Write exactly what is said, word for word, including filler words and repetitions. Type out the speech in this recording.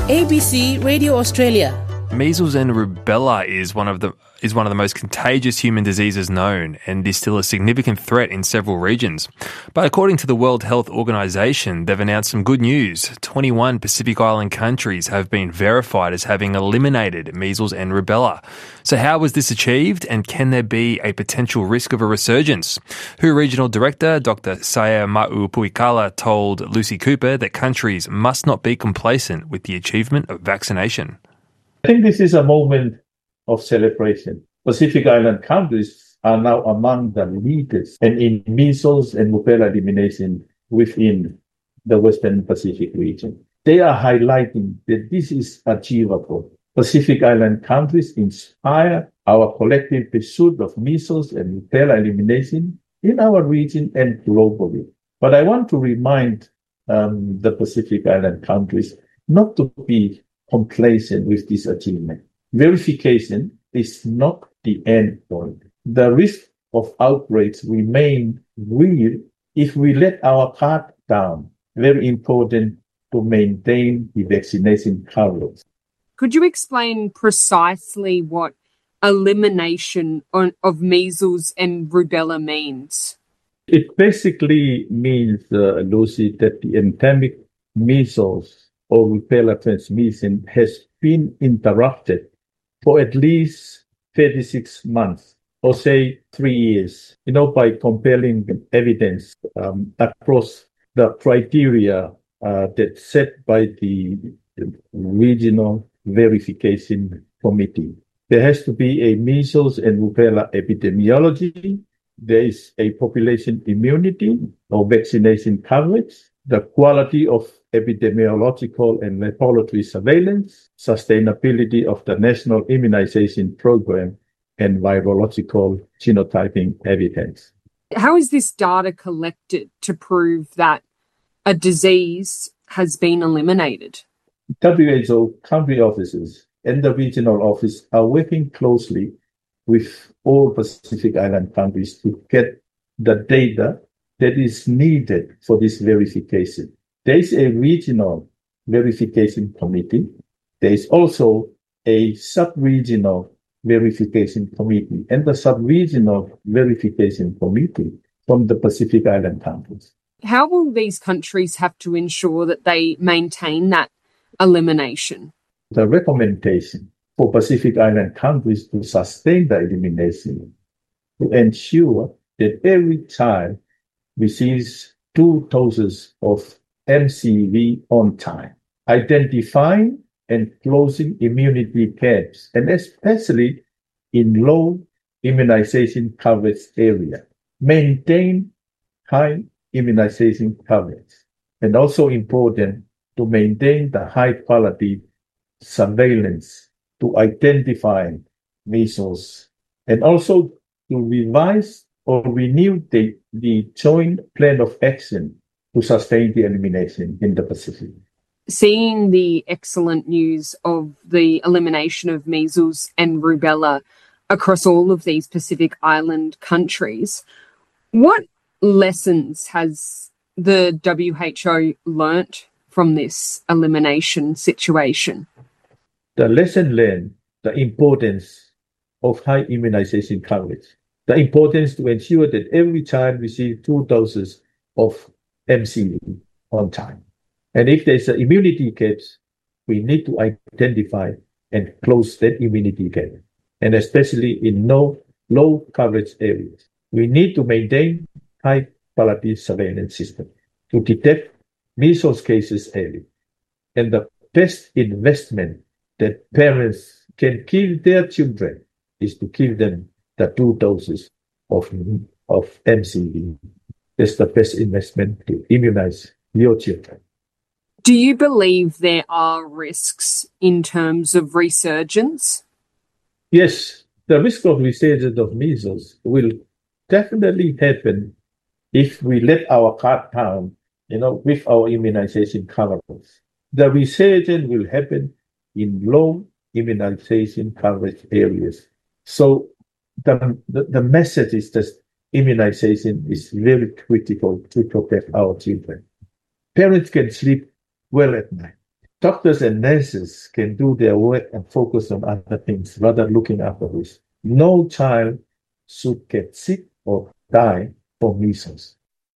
A B C Radio Australia. Measles and rubella is one of the is one of the most contagious human diseases known and is still a significant threat in several regions. But according to the World Health Organization, they've announced some good news. twenty-one Pacific Island countries have been verified as having eliminated measles and rubella. So how was this achieved, and can there be a potential risk of a resurgence? W H O Regional Director Doctor Saya Ma'u-Puikala told Lucy Cooper that countries must not be complacent with the achievement of vaccination. I think this is a moment of celebration. Pacific Island countries are now among the leaders and in measles and rubella elimination within the Western Pacific region. They are highlighting that this is achievable. Pacific Island countries inspire our collective pursuit of measles and rubella elimination in our region and globally. But I want to remind um, the Pacific Island countries not to be complacent with this achievement. Verification is not the end point. The risk of outbreaks remain real if we let our guard down. Very important to maintain the vaccination coverage. Could you explain precisely what elimination on, of measles and rubella means? It basically means, uh, Lucy, that the endemic measles or rubella transmission has been interrupted for at least thirty-six months, or say three years, you know, by compelling evidence um, across the criteria uh, that's set by the regional verification committee. There has to be a measles and rubella epidemiology. There is a population immunity or vaccination coverage, the quality of epidemiological and laboratory surveillance, sustainability of the national immunization program, and virological genotyping evidence. How is this data collected to prove that a disease has been eliminated? W H O country offices and the regional office are working closely with all Pacific Island countries to get the data that is needed for this verification. There is a regional verification committee. There is also a sub-regional verification committee and the sub-regional verification committee from the Pacific Island countries. How will these countries have to ensure that they maintain that elimination? The recommendation for Pacific Island countries to sustain the elimination to ensure that every child receives two doses of M C V on time, identifying and closing immunity gaps, and especially in low immunization coverage area. Maintain high immunization coverage, and also important to maintain the high quality surveillance to identify measles, and also to revise or renew the, the joint plan of action to sustain the elimination in the Pacific. Seeing the excellent news of the elimination of measles and rubella across all of these Pacific Island countries, what lessons has the W H O learnt from this elimination situation? The lesson learned, the importance of high immunization coverage, the importance to ensure that every child receives two doses of M C V on time. And if there's an immunity gap, we need to identify and close that immunity gap. And especially in no low coverage areas, we need to maintain high quality surveillance system to detect measles cases early. And the best investment that parents can give their children is to give them the two doses of, of M C V. That's the best investment to immunize your children. Do you believe there are risks in terms of resurgence? Yes, the risk of resurgence of measles will definitely happen if we let our guard down, you know, with our immunization coverage. The resurgence will happen in low immunization coverage areas. So the, the, the message is that immunization is very critical to protect our children. Parents can sleep well at night Doctors and nurses can do their work and focus on other things rather than looking after this. No child should get sick or die from measles.